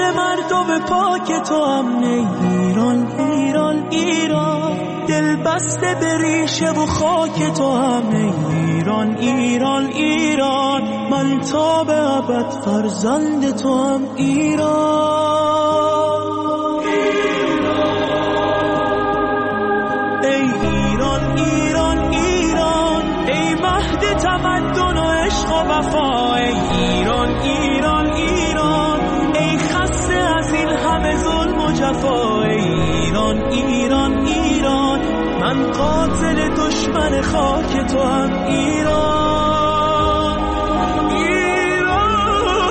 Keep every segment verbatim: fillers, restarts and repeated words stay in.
مردم پاک تو هم ایران ایران ایران، دل بسته به ریشه و خاک تو هم ایران ایران ایران، من تا به ابد فرزند تو هم ایران. ای ایران ایران ایران، ای مهد تمدن و عشق و وفا، ای ایران ایران ایران، ای خسته از این همه ظلم و جفا، ای ایران ایران ایران، من قاتل دشمن خاک تو هم ایران ایران.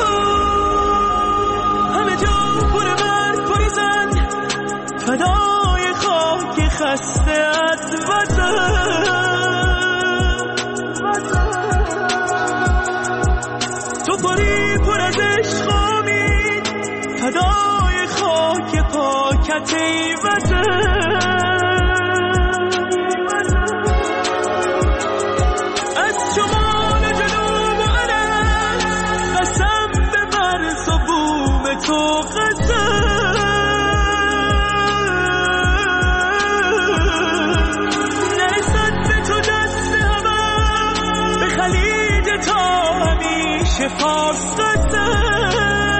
همه جا پر مرد پری زن، فدای خاک خسته از وطن، تو پری پر از عشق و امید، فدای خاک پاکت ای وطن. تو قسم نرسد به تو دست همه، به خلیج تا همیشه فارس قسم.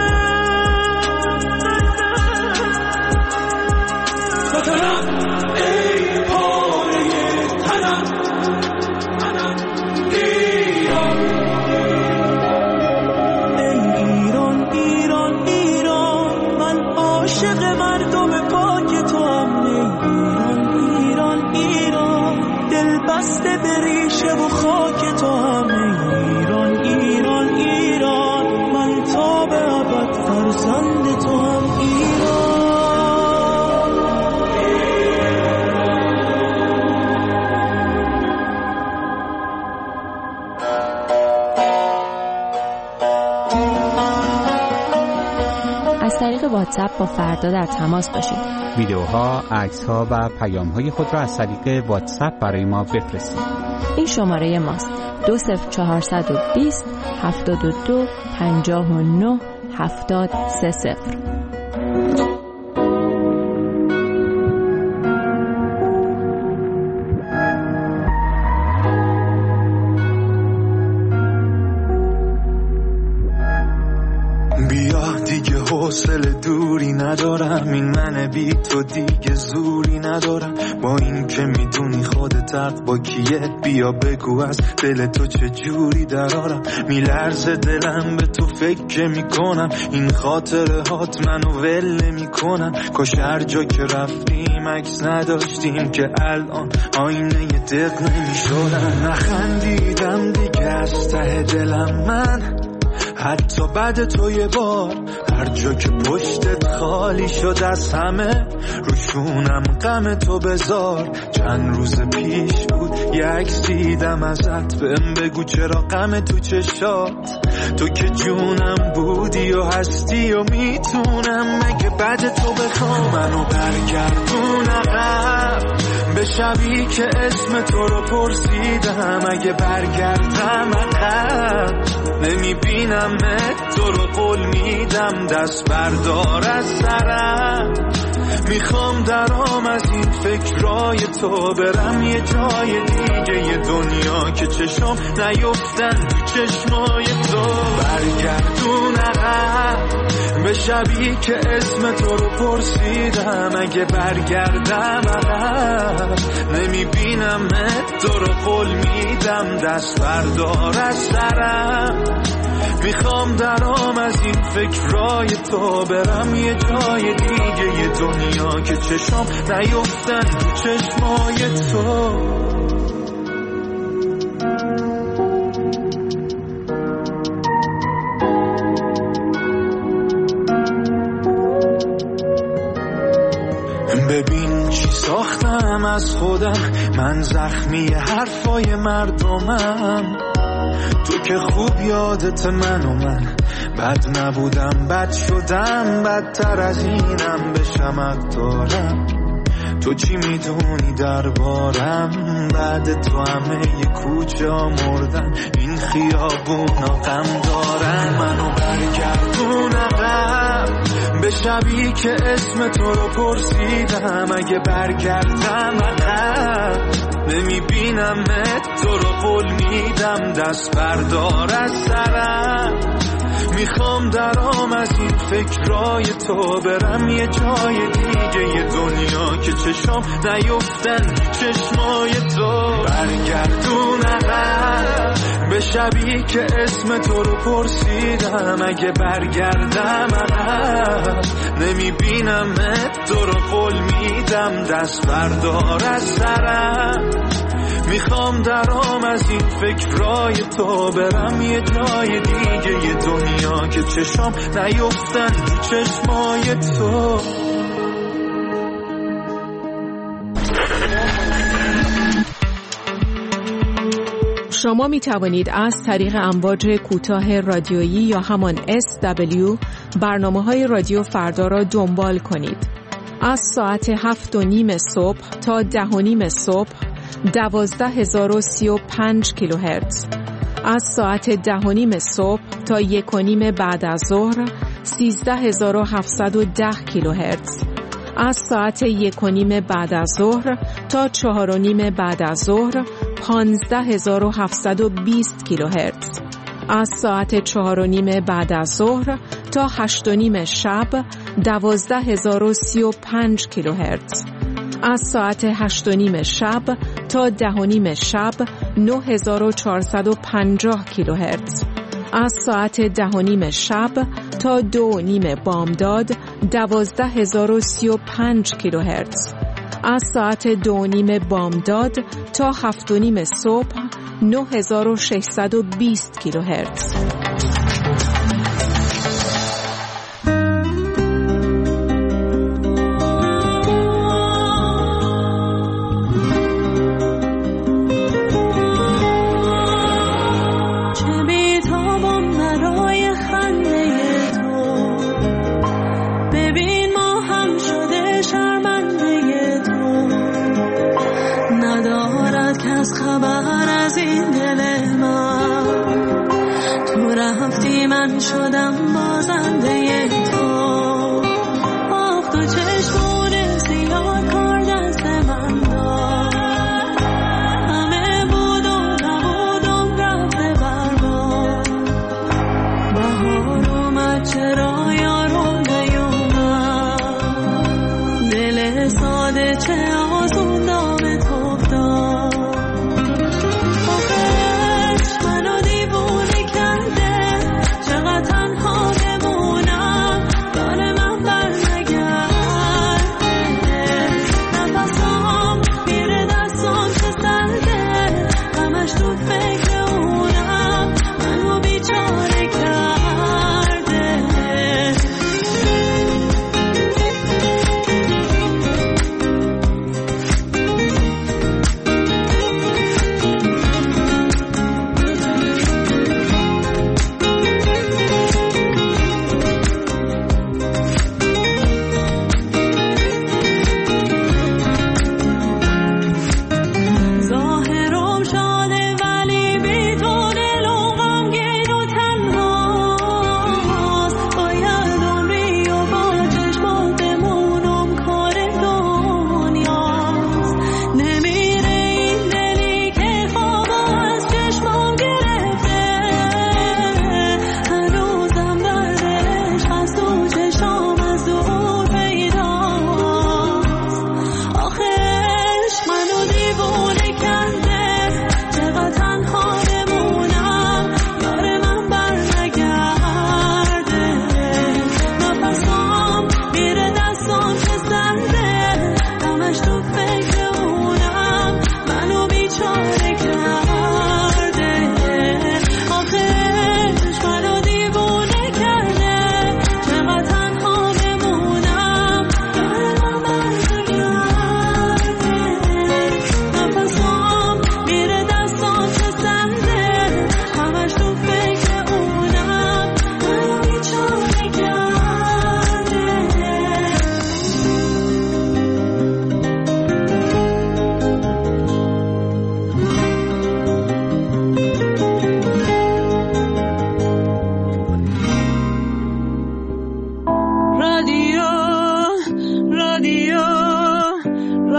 وطنم ای پاره تنم، منم ایران. عاشق مردم پاک تو هم ایران ایران ایران، دل بسته به ریشه و خاک تو هم ایران ایران ایران، من تا به ابد فرزند تو هم ایران. از طریق واتساپ با فردا در تماس باشید. ویدیوها، عکس‌ها و پیام‌های خود را از طریق واتساپ برای ما بفرستید. این شماره ماست: دو صفر چهارصد و بیست هفتاد و دو پنجاه و نه هفتاد سه صفر. حوصله دوری ندارم، این من بی تو دیگه زوری ندارم، با این که میدونی خودت حق با کیه، بیا بگو از دل تو چه جوری درارم. میلرزه دلم به تو فکر میکنم، این خاطره هات منو ول میکنن. کاش هر جا که رفتیم عکس نداشتیم که الان آینه ی دق نمیشدن. نخندیدم دیگه از ته دلم من، حتی بعد تو یه بار، هر جا که پشتت خالی شد از همه، روشونم غم تو بذار. چند روز پیش بود یه عکس دیدم ازت، بهم بگو چرا غم تو چشات، تو که جونم بودی و هستی و میتونم مگه بعد تو بخوام منو برگردون عقب به شبی که اسم تو رو پرسیدم. اگه برگردم عقب نمیبینم تو رو، قول میدم دست بردار از سرم. میخوام درام از این فکرای تو برم یه جای دیگه، یه دنیا که چشم نیفتن تو چشمای تو. برگردون عقب به شبی که اسم تو رو پرسیدم. اگه برگردم عقب نمیبینم تو رو، قول میدم دست بردار از سرم. میخوام درام از این فکرای تو برم یه جای دیگه، یه دنیا که چشم نیفتن تو چشمای تو. ببین چی ساختم از خودم، من زخمی حرفای مردمم. تو که خوب یادت من و من بد نبودم، بد شدم، بدتر از اینم بشمت دارم. تو چی میدونی دربارم، بعد تو همه ی کوچه ها مردن، این خیابون ها غم دارن. منو برگردون عقب به شبی که اسم تو رو پرسیدم اگه برگردم عقب نمیبینمت تو رو قول میدم دست بردار از سرم میخوام درام از این فکرای تو برم یه جای دیگه یه دنیا که چشام نیفتن چشمای تو برگردون عقب به شبی که اسم تو رو پرسیدم اگه برگردم عقب نمیبینمت تو رو قول میدم دست بردار از سرم میخوام درام از این فکرای تو برم یه جای دیگه یه دنیا که چشام نیفتن چشمای تو شما می توانید از طریق امواج کوتاه رادیویی یا همان اس دبلیو برنامه های رادیو فردا را دنبال کنید. از ساعت هفت و نیم صبح تا ده و نیم صبح دوازده هزار و سی و پنج کیلوهرتز، از ساعت ده و نیم صبح تا یک و نیم بعد از ظهر سیزده هزار و هفتصد و ده کیلوهرتز، از ساعت یک و نیم بعد از ظهر تا چهار و نیم بعد از ظهر پانزده هزار و هفتصد و بیست کیلوهرتز، از ساعت چهار و نیم بعد از ظهر تا هشت و نیم شب دوازده هزار و سی و پنج کیلوهرتز، از ساعت هشت و نیم شب تا ده و نیم شب نه هزار و چهارصد و پنجاه کیلوهرتز، از ساعت ده و نیم شب تا دو و نیم بامداد دوازده هزار و سی و پنج کیلوهرتز، از ساعت دو و نیم بامداد تا هفت و نیم صبح نه هزار و ششصد و بیست کیلوهرتز. من شدم بازنده تو، آخ تو چشمون سیاه کار دست من داد، همه بود و نبودم رفته برباد، بهار اومد چرا یارو نیومد، دل ساده چه آسون دام تو افتاد.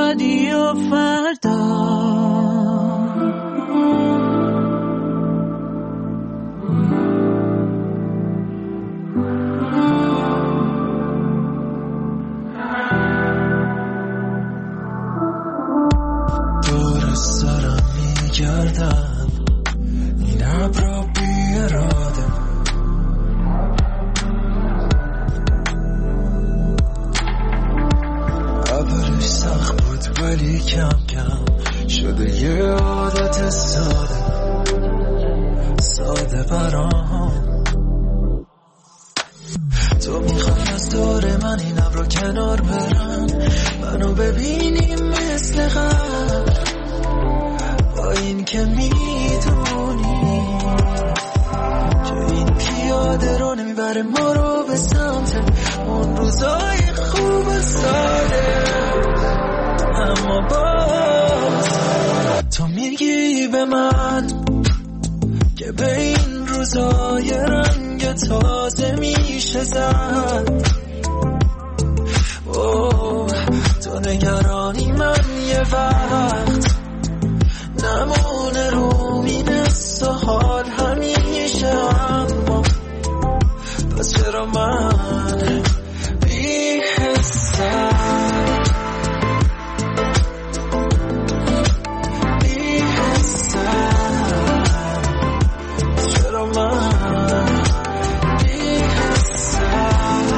شادی و فردا دور سرم میگردم این ابرا بی اراده اولش سخت بود ولی کم کم شده یه عادت ساده ساده برام تو میخوای از دور من این ابرا کنار برن منو ببینی مثل قبل با این که میدونی که این پیاده رو نمیبره ما رو به سمت اون روزای خوب ساده اما باز تو میگی به من که به این روزای رنگ تازه میشه زد اوه تو نگرانی من یه وقت نمونه رو مینست و حال همیشه اما پس چرا من بی حسم بی حسم چرا من بی حسم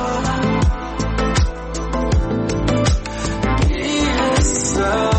بی حسم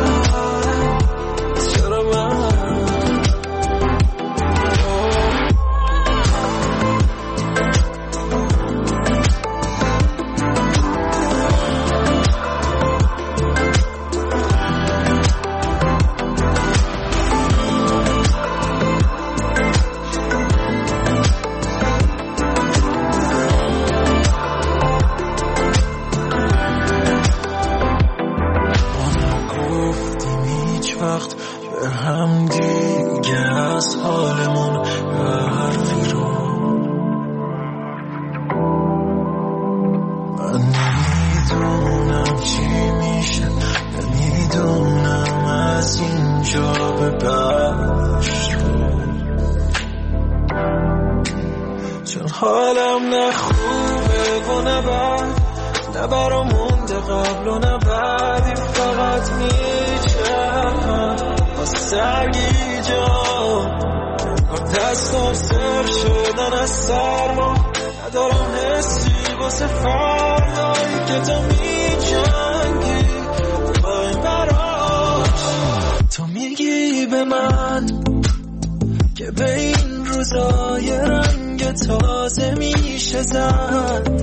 حالم نه خوبه و نه بد نه برا مونده قبل و نه بعدی فقط میچرم با سگی جان با دستم سر شدن از سرما ندارم حسی واسه فردایی که تو میجنگی با این براش تو میگی به من که به این روزای رنگ تازه میشه زد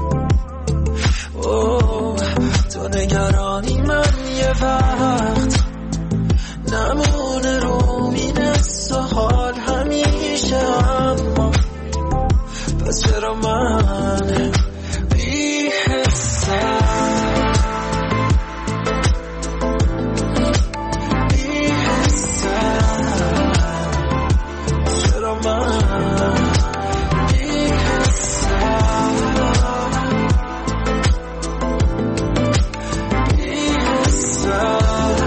اوه تو نگرانی من یه وقت نمونه رو مینست و حال همیشه اما پس چرا من بی حسم بی حسم چرا من بی حسم بی حسم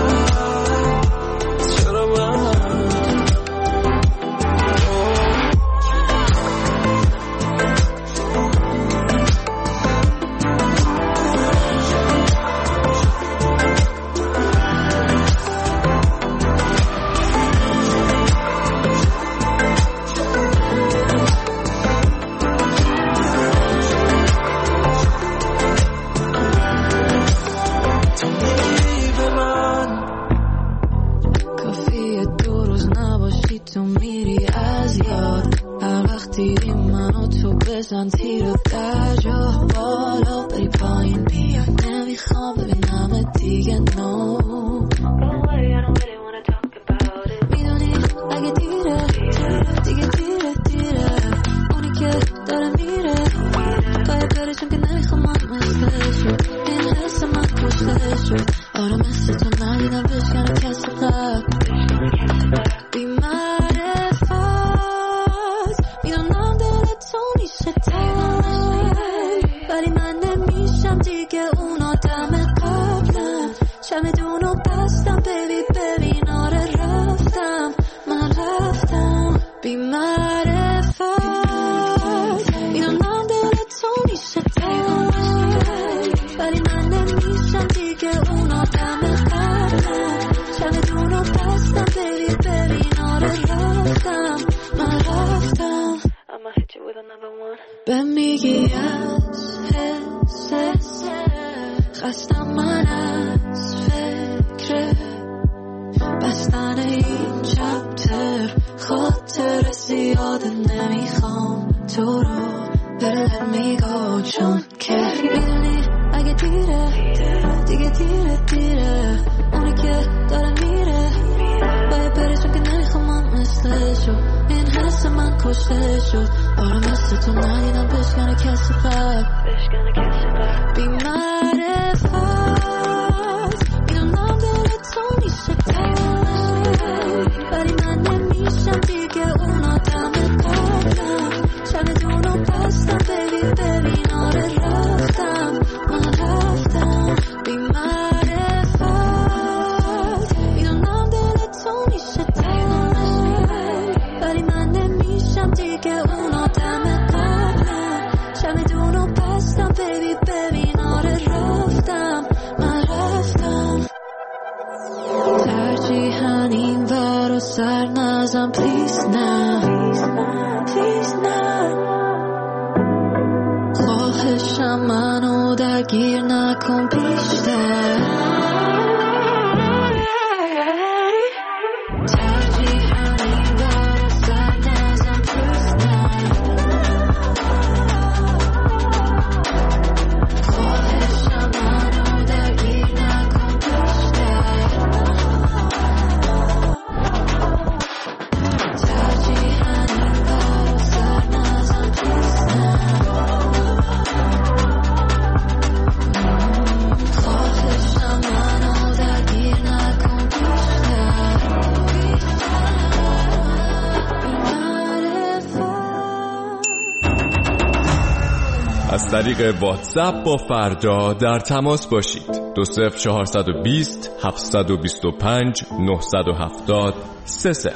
چرا من بزن تیر و در جا بالا بری پایین بیا نمیخوام ببینم دیگه نو میدونی اگه دیره دیگه دیره دیره اونی که داره میره باید بره چون که نمیخوام من مثل شد این حس من کشته شد آره مثل تو ندیدم بشکنه کس قبل بی معرفت میدونم دلت تو میشه ولی من نمیشم دیگه اون آدم قبلم چمدونو بستم بیبی ببین آره رفتم من رفتم بی معرفت میدونم دل تو میشه تایی ولی من نمیشم دیگه اون آدم قبلم چمدونو بستم بیبی ببین آره رفتم من رفتم I'ma hit you with another one به میگی از حس خستم من از فکر بستن این چپتر خاطر زیاد نمیخوام تو رو بره میگو چون که میدونی اگه دیره دیگه دیره دیره اونی که داره میره باید بره چون که نمیخوام من مثل شو این حس من کشته شد آره مثل تو ندیدم بشکنه کسی قبل بی معرفت میدونم دل تو میشه تایی ولی من نمیشم دیگه اون آدم قبلم چمدونو بستم بیبی ببین آره رفتم من رفتم بی معرفت میدونم دل تو میشه تایی ولی من نمیشم دیگه اون آدم قبلم چمدونو بستم بیبی ببین آره رفتم من رفتم ترجیحاً این ور و سر نزم پلیز نه پلیز نه خواهشم منو درگیر نکن بیشتر از طریق واتساپ با فردا در تماس باشید. دو صفر چهارصد و بیست هفتصد و بیست و پنج نهصد و هفتاد سه صفر.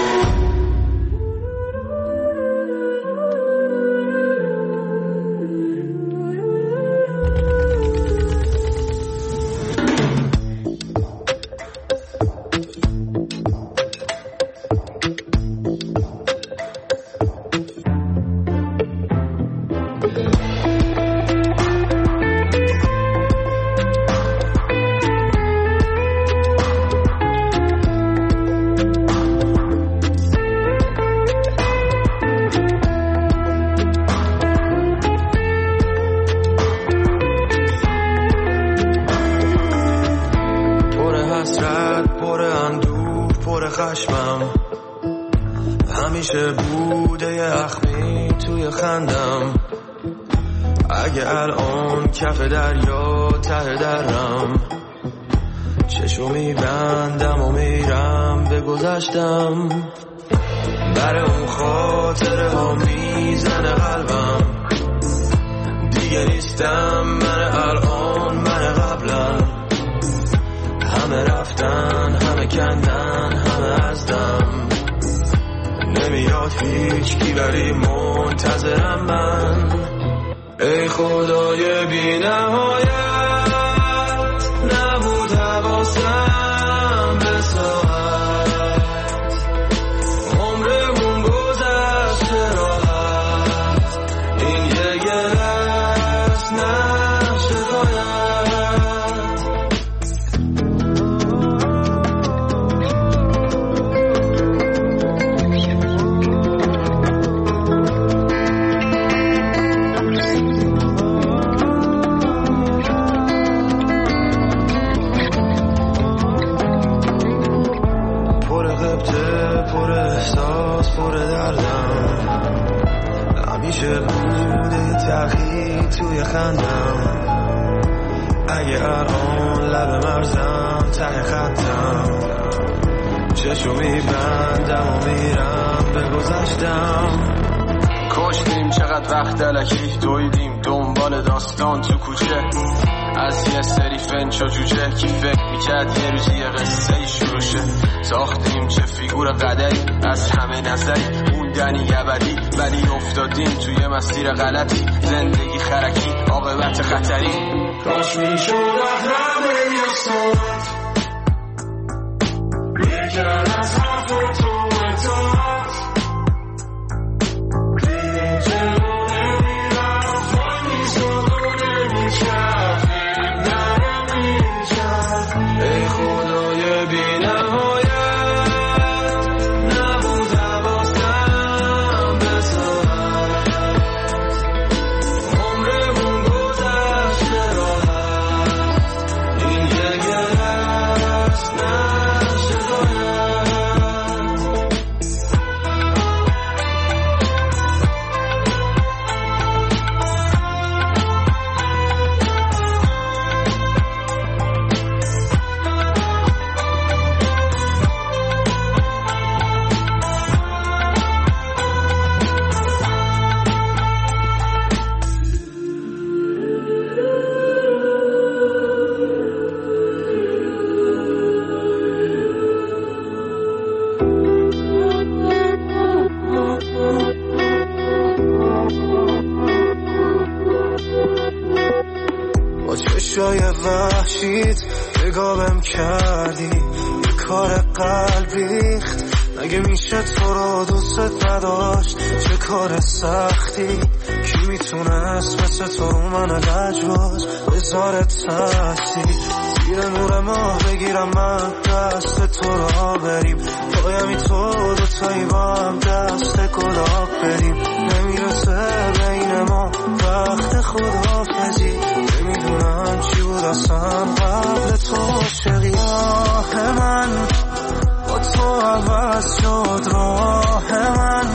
همیشه بوده یه اخمی توی خندم اگه الان کف دریا ته درم چشو میبندم و میرم به گذشتم بر اون خاطره ها میزنه قلبم دیگه نیستم من الان من قبلم همه رفتن همه کندن همه ازدم نمیاد هیچ کی ولی منتظرم من ای خدای بی نهایت نبود حواسم به ساعت عمرمون گذشت راحت این یه گرست نه شکایت همیشه بوده تأخیر توی خندم اگه الان لب مرزم ته خطم چشو میبندم و میرم به گذشتم کشتیم چقدر وقت الکی دویدیم دنبال داستان تو کوچه از یه سری ونچ و جوجه کی فکر میکرد یه روزی یه قصه ای شروع شه. ساختیم چه فیگور قدری از همه نظری، موندنی ابدی ولی افتادیم توی مسیر غلطی. زندگی خرکی عاقبت خطری. کاش میشد احرام یه ساعت میکرد از حرف تو اطاعت. دیدی جلو نمیرفت وای میزاد و نمیچرخید نرم اینجا. ای خدای بی نهایت نبود حواسم به ساعت. عمرمون گذشته راحت این یه گرست نشه باید. با چشای وحشیت نگاهم کردی، یه کار قلب ریخت. مگه میشه تو رو دوست نداشت؟ چه کار سختی. کی میتونست مثل تو رو من لجباز بذاره تاثیر. زیر نور ماه بگیرم من دست تو را بریم، پایمی تو دوتایی با هم دست گلاب بریم. نمیرسه بین ما وقت خداحافظی، نمیدونم چی بود اصلا قبل تو عاشقی. آه من با تو عوض شد راه من،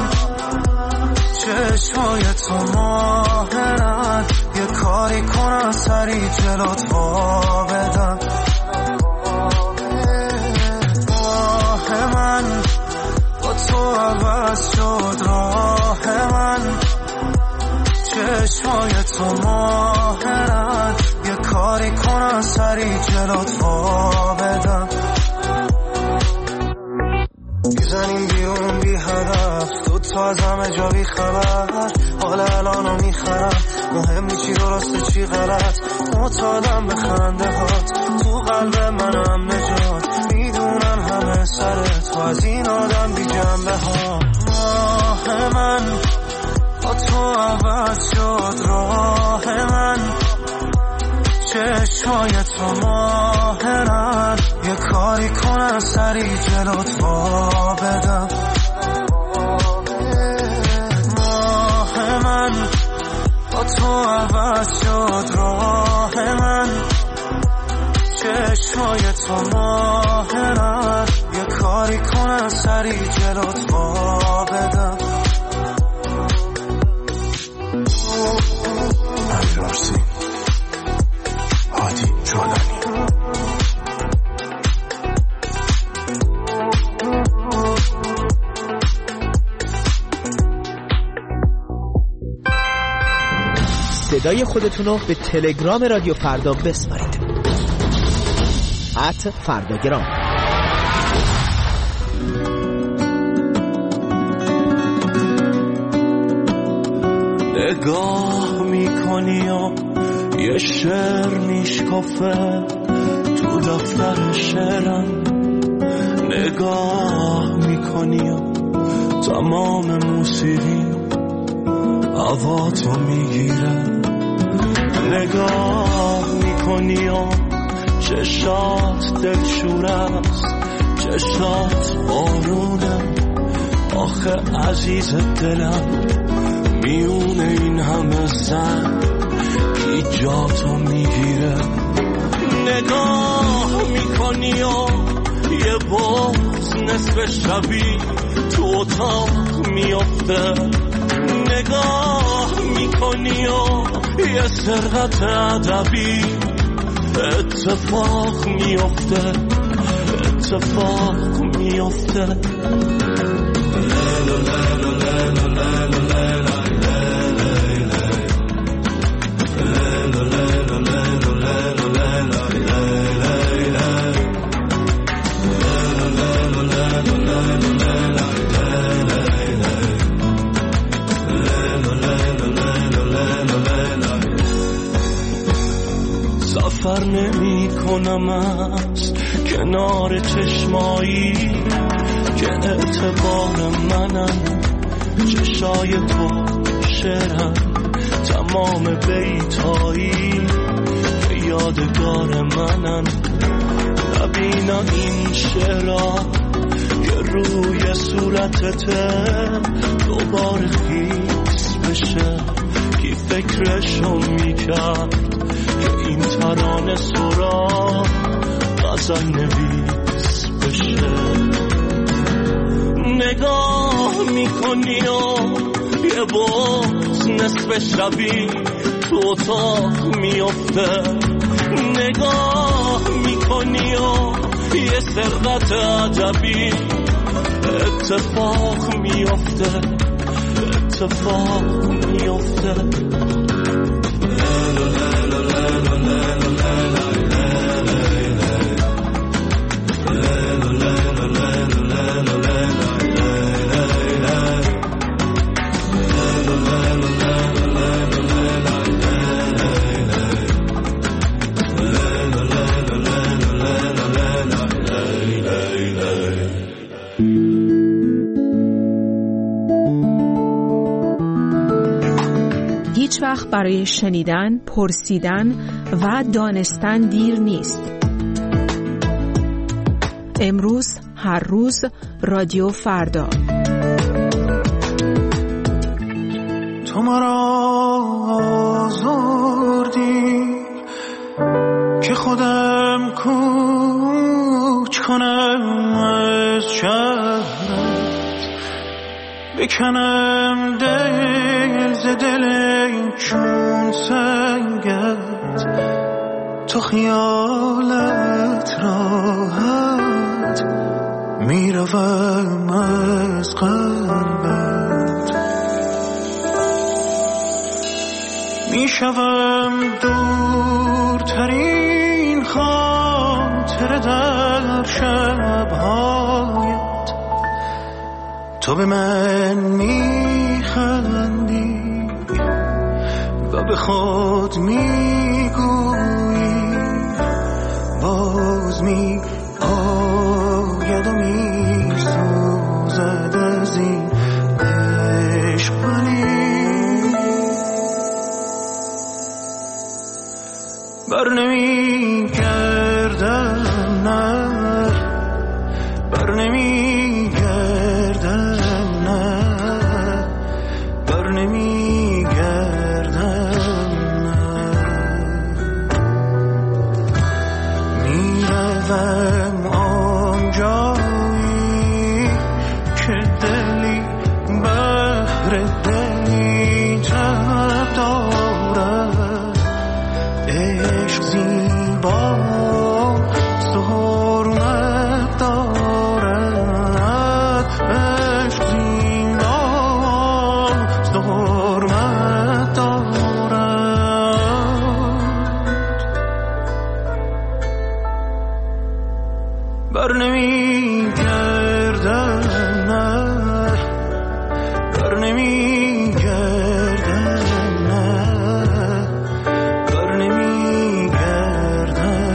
چشمای تو ماهرن. یه کاری کنم سری جلوت وا بدم. آه من با تو عوض شد راه من، چشمای تو ماهرن. یه کاری کنم سری جلوت وا بدم. میزنیم بیرون بی هدف، دوتا از همه جا بی خبر. حالا الانو میخرم، مهم نی چی درسته چی غلط. معتادم به خنده هات، تو قلب منم نجات. میدونم همه سر تو از این آدم بی جنبه ها. آه من با تو عوض شد راه من، چشمای تو ماهرن. یه کاری کنم سری جلوت وا بدم. ماه من با تو عوض شد راه من، چشمای تو ماهرن. یه کاری کنم سری جلوت وا بدم. امیرارسی هادی جولانی. صدای خودتونو به تلگرام رادیو فردا بسپارید. ات فرداگرام. نگاه میکنی و یه شعر میشکافه تو دفتر شعرم. نگاه میکنی و تمام موسیقی هواتو میگیره. نگاه میکنی و چشات دلشور است، چشات بارونه. آخه عزیز دلم میونه این همه زن کی جاتو میگیره. نگاه میکنی و یه باز نصف شبی تو اتاق میافته. نگاه میکنی و یه سرقت ادبی اتفاق میافته. اتفاق میافته. لیلا لیلا لیلا لیلا لیلا لیلا لیلا لیلا لیلا لیلا لیلا سفر نمی کنم از کنار چشمایی که اعتبار منن، چشای تو شعرم تمام بیتایی که یادگار منن. نبینا این شعرها که روی صورتته دوباره خیس بشه، کی فکرشو میکرد که این ترانه سرا غزل نویس بشه. نگاه میکنی و یه باز نصف شبی تو اتاق میافته، نگاه میکنی و یه سرقت عجبی اتفاق میافته، اتفاق میافته. هیچ وقت برای شنیدن، پرسیدن و دانستن دیر نیست. امروز، هر روز، رادیو فردا. تو مرا آزردی که خودم کوچ کنم از شهرت، بکنم دل ز دل چون سنگت. تو خیالت راحت میروم از قلبت، میشوم دورترین خاطر در شبهایت. تو به من میخندی و به خود میگویی باز می آید و می سوزد از این عشق، ولی بر نمی گردم، نه بر نمی گردم، نه بر نمی گردم، میروم آن جایی که دلی بحر دلی تب دارد. عشق زیباست و حرمت دارد، عشق زیباست و حرمت دارد. بر نمی گردم، نه بر نمی گردم، نه بر نمی گردم،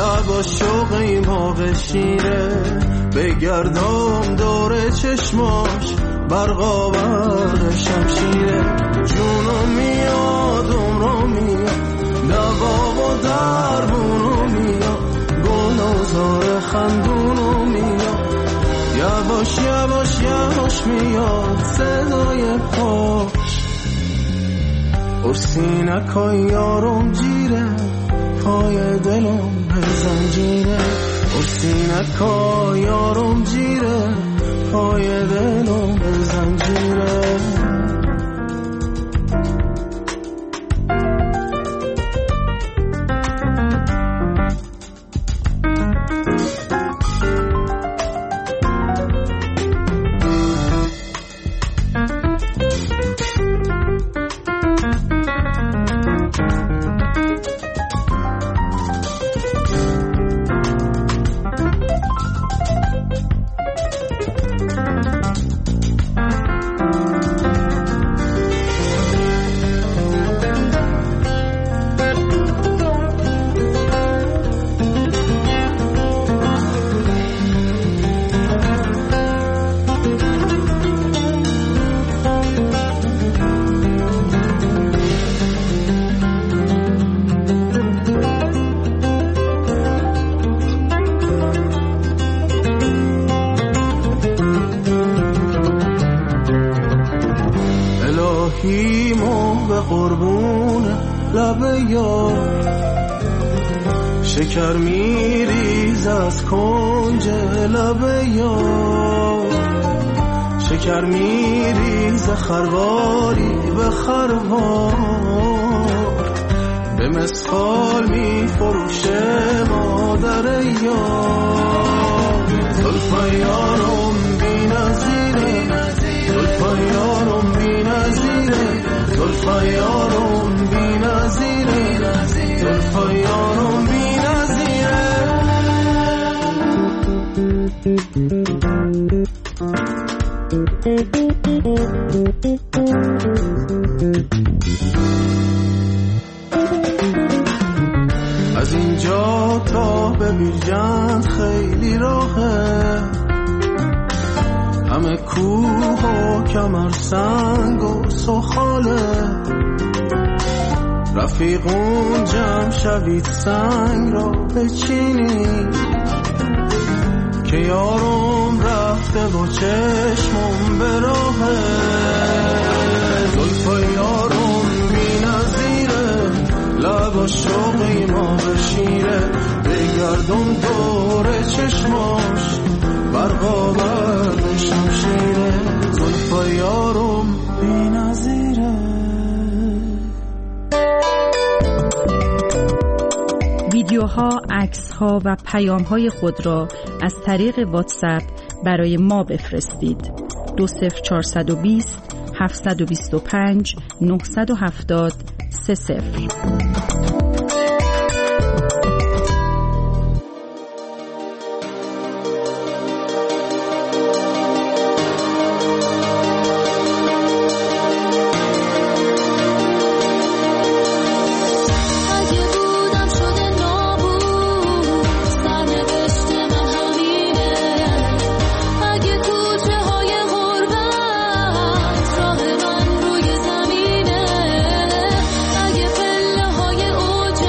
لبا شوقی ما بشینه بگردم دور چشماش برقاور شمشیره جونو میاد عمرو میاد دوا و درمونو میاد گلوزار خندونو میاد یواش یواش یواش میاد صدای پاش ارسینکای یارم جیره پای دلم به زنجیره ارسینکای یارم جیره پای دلم به زنجیره شکر میریز از کنج لب یار شکر میریز خرواری به خروار به مسخال میفروشه مادر یار زلفای یارم بی نظیره زلفای یارم بی نظیره زلفای یارم بی نظیره زلفای یارم بی از اینجا تا به بیرجند خیلی راهه همه کوه و کمر سنگ و سخاله رفیقون جمع شوید سنگ را بچینید که یارم رفته با چشمم به راهه زلفای یارم بی نظیره لبا شوقی ما بشیره بگردم دور چشماش برقاور شمشیره زلفای یارم بی نظیره. ویدیوها، عکس‌ها و پیام‌های خود را از طریق واتساپ برای ما بفرستید. دو صفر چهارصد و بیست هفتصد و بیست و پنج نهصد و هفتاد سه صفر. اگه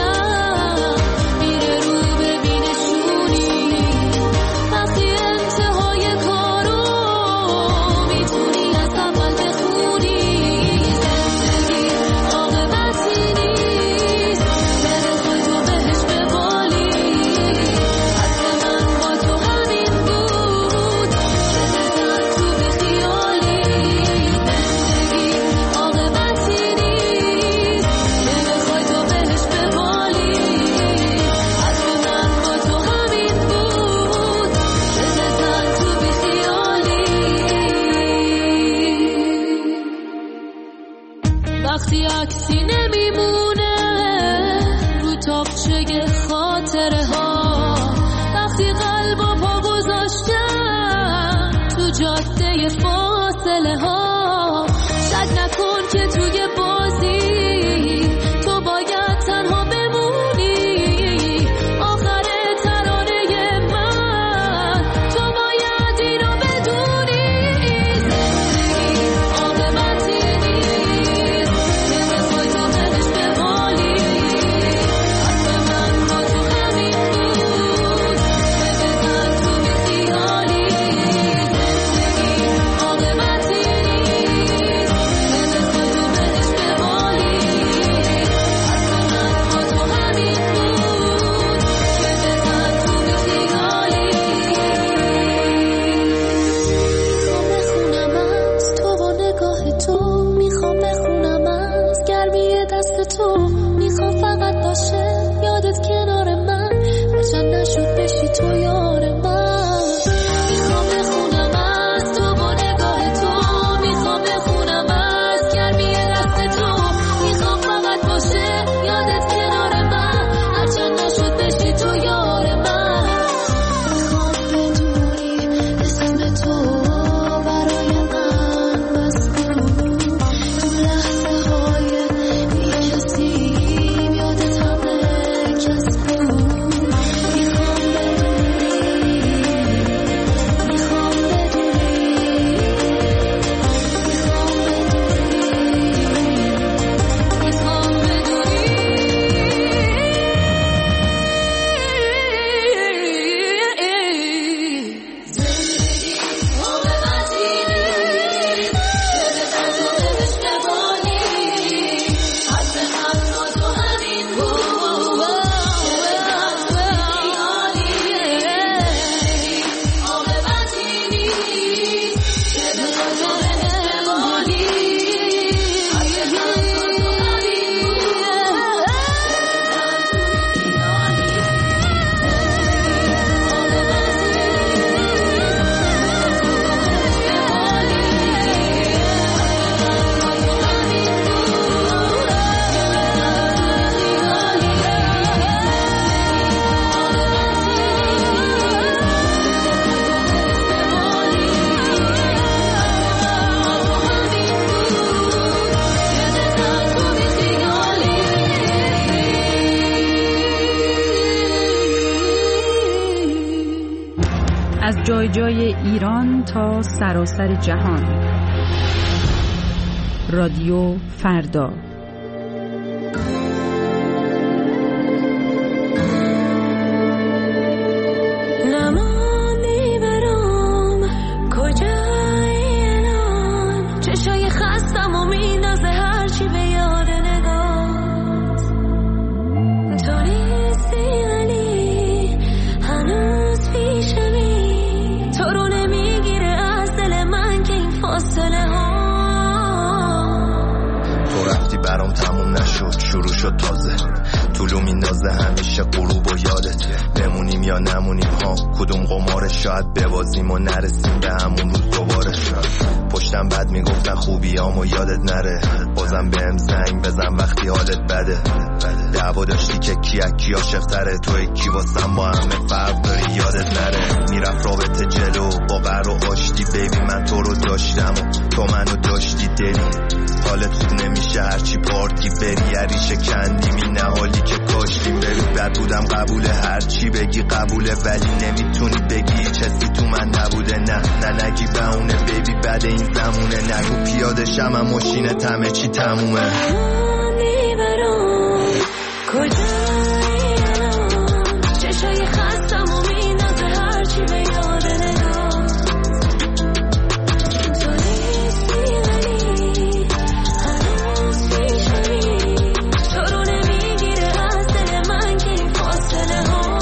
از جای جای ایران تا سراسر جهان. رادیو فردا. نمانی برام کجایی الان، چشای خستم و میندازه هرچی به یاد نگات. تو نیستی ولی هنوز پیشمی، تو رو نمیگیره از دل من که این فاصله ها. تو رفتی برام تموم نشد، شروع شد تازه، طولو میندازه همیشه غروب و یادت. بمونیم یا نمونیم ها، کدوم قماره، شاید ببازیم و نرسیم به همون روز دوباره. پشتم بد میگفتن خوبیامو یادت نره، بازم بهم زنگ بزن وقتی حالت بده. دعوا داشتی که کی اکی عاشق تره، توی کی واسم با همه فرق داری یادت نره. میرفت رابطه جلو با قرار و آشتی، بیبی من تو رو داشتم و تو منو داشتی دلی. حالت خوب نمیشه هرچی پارتی بری، یریشه کندیم این نهالی که کاشتیم. بری بد بودم قبوله، هرچی بگی قبوله، ولی نمیتونی بگی چیزی تو من نبوده. نه نه نگی بهونه بیبی، بعد این زمونه نگو پیاده شم ماشینه همه چی تمومه. نمانی برام کجایی الان، چشای خستم و میندازه هرچی به یاد نگات. تو نیستی ولی هنوز پیشمی، تو رو نمیگیره از دل من که این فاصله ها.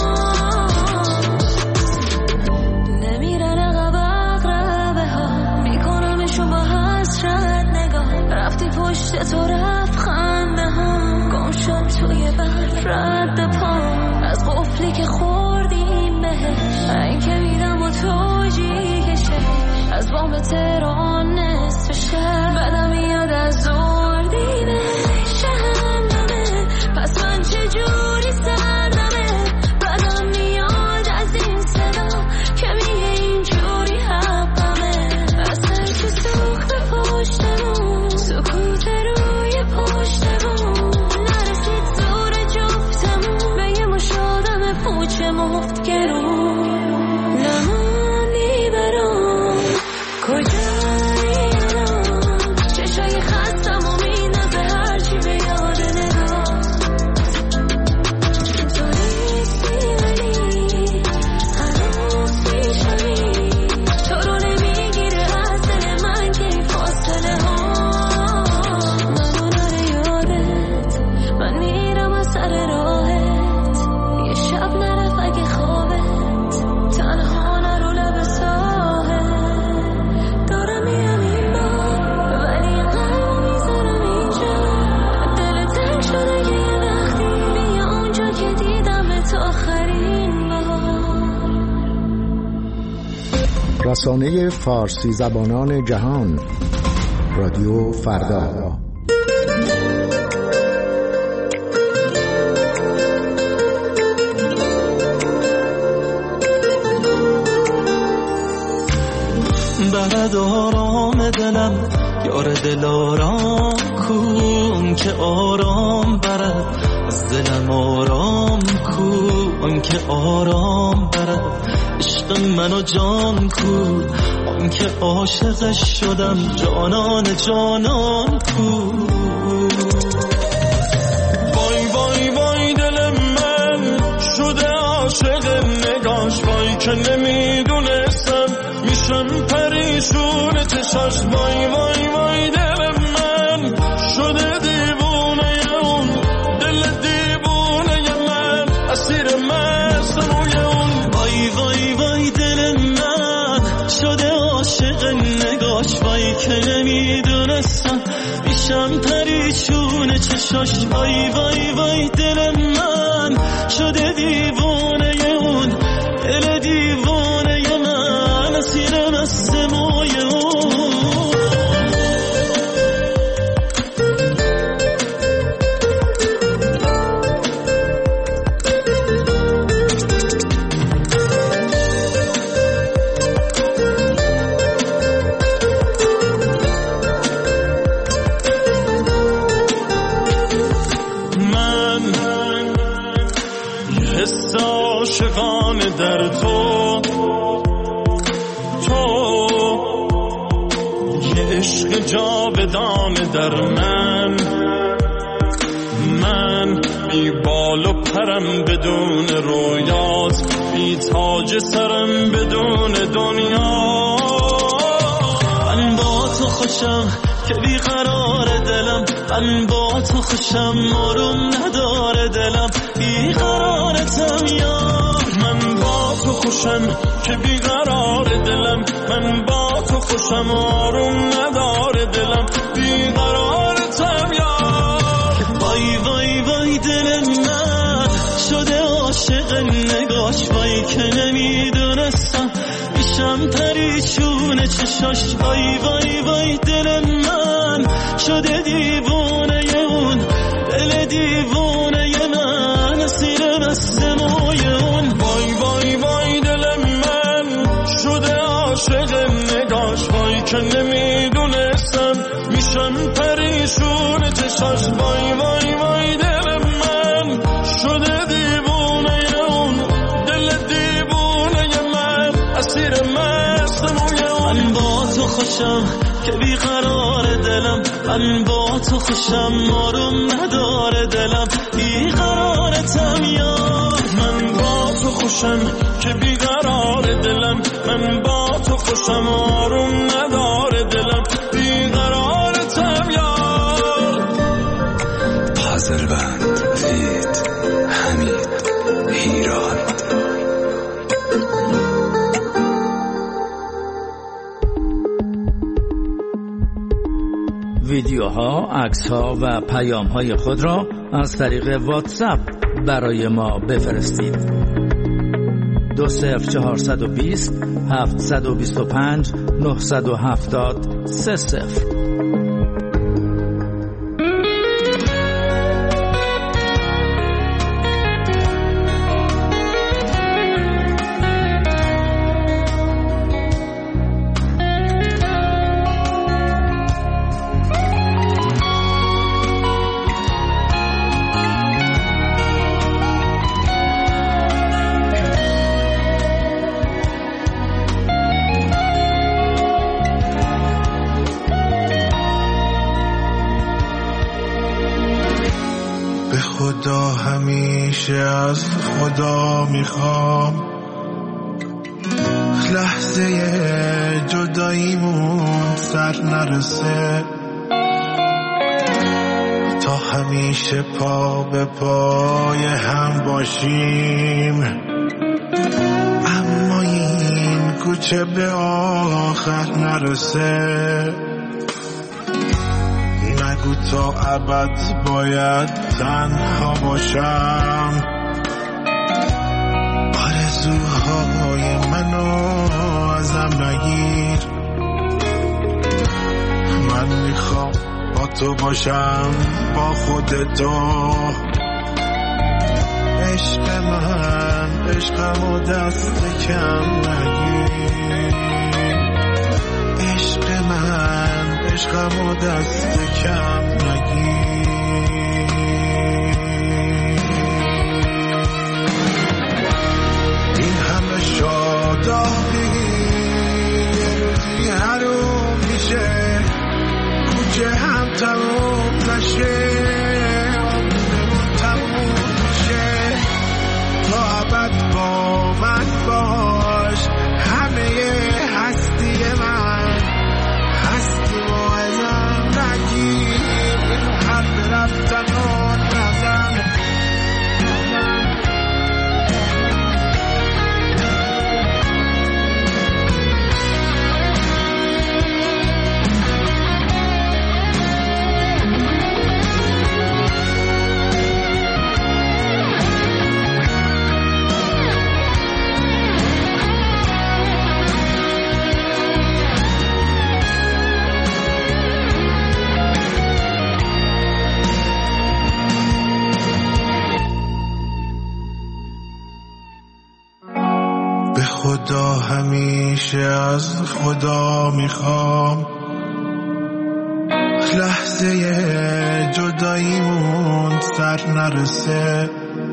نمیرن عقب عقربه ها، میکنمشون با حسرت نگاه. رفتی پشت تو رفت خنده ها، گم شد توی برف رد پا. از قفلی که خوردیم بهش، این که میدم و توجی کشه. از بام تهران نصف شهر، بدم میاد از زور دیده شهنمه. پس من چجوری سردمه، بدم میاد از این صدا که میگه اینجوری حقمه. از هرچی سوخت پشتمون، سکوت روی پشتمون. نرسید زور جفتمون به یه مش آدم پوچ مفت گرون. نمانی برام کجایی الان، چشای خستم و میندازه هرچی به یاد نگات. تو نیستی ولی هنوز پیشمی، تو رو نمیگیره از دل من که این فاصله ها. منو نره یادت، من میرم از سر راهت. یه شب نرف اگه خوابت، تنها نرو لب ساحل. دارم میرم این بار ولی قلبو میذارم اینجا. دل تنگ شده که یه وقتی بیا اونجا که دیدم تا آخرین بار. رسانه فارسی زبانان جهان، رادیو فردا. برد آرام دلم یار دل آرام کن، که آرام برد از دلم آرام کن، که آرام برد عشق منو جان کن. آن که عاشقش شدم جانان جانان کن. وای وای وای دل من شده عاشق نگاش، وای که نمیدونستم میشم پریشون چشاش. وای وای وای دل من شده دیوونه اون، دل دیوونه من اسیر مستموی اون. وای وای وای دل من شده عاشق نگاش، وای که نمیدونستم میشم پریشون چشاش. وای وای وای دل من شده دیوونه اون، دل دیوونه من اسیر مستموی اون. حس عاشقانه در تو دیگه جاودان در من. من بی بال و پرم بدون رویات، بی تاج سرم بدون دنیا. من با تو خوشم که بی قرار دلم، من با تو خوشم آروم نداره دلم، بی قرارتم یار. من با تو خوشم که بی قرار دلم، من با تو خوشم آروم نداره دلم، بی قرارتم یار. وای وای وای دل من شده عاشق نگاش، وای که نمیدونستم میشم پریشون چشاش. وای وای وای دل من شده دیوونه اون، دل دیوونه من اسیر دست موی اون. وای وای وای دل من شده عاشق نگاش، وای که نمیدونستم میشم پریشون چشاش. وای وای وای دل من شده دیوونه اون، دل دیوونه من اسیر مست موی اون. من با تو خوشم که بی قرار دلم، من با تو خوشم آروم نداره دلم، بی قرارتم یار. من با تو خوشم که بی قرار دلم، من با تو خوشم آروم نداره دلم، بی قرارتم یار. پازل بند فید حمید ایران. ویدیوها، عکس‌ها و پیام‌های خود را از طریق واتساپ برای ما بفرستید. دو صفر چهارصد و بیست هفتصد و بیست و پنج نهصد و هفتاد سه صفر. خدا همیشه از خدا میخوام، لحظه جداییمون سر نرسه، تا همیشه پا به پای هم باشیم. اما این کوچه به آخر نرسه، نگو تا ابد باید تنها باشم. آرزوهای منو ازم نگیر، من میخوام با تو باشم، با خودتو. عشق من عشقمو دست کم نگیر، عشق من عشقمو دست کم نگیر. این همه شادابی یه روزی حروم میشه، کوچه هم تموم نشه، عمرمون تموم میشه. تا ابد با من باش، همه هستی من، هستی و ازم نگیر، حرف رفتن و نزن. خدا همیشه از خدا میخوام، لحظه جداییمون سر نرسه،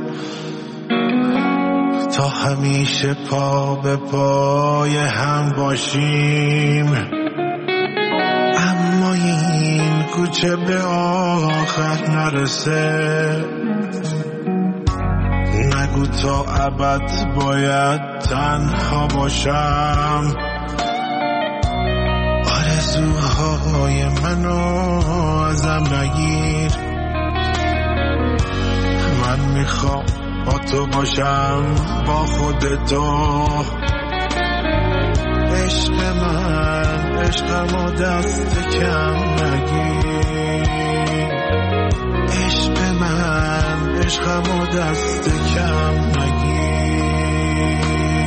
تا همیشه پا به پای هم باشیم. اما کوچه به آخر نرسه، نگو تا ابد باید تنها باشم، آرزوهای منو ازم نگیر، من میخوام با تو باشم با خودتو، عشق من عشقمو دست کم نگیر، عشق من عشقمو دست کم نگیر.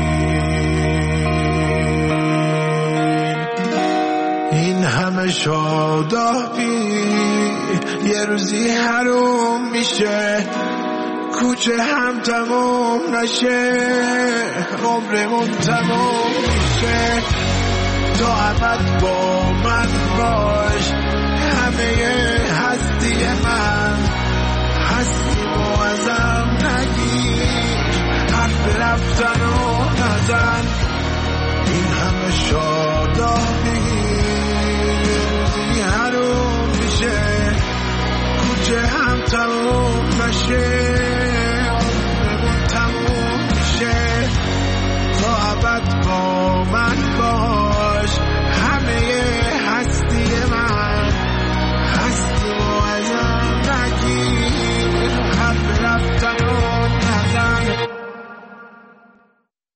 این همه شادابی یه روزی حروم میشه، کوچه هم تموم نشه، عمرمون تموم میشه، تا ابد با من باش، همه هستی من، هستی و ازم نگیر، حرف رفتن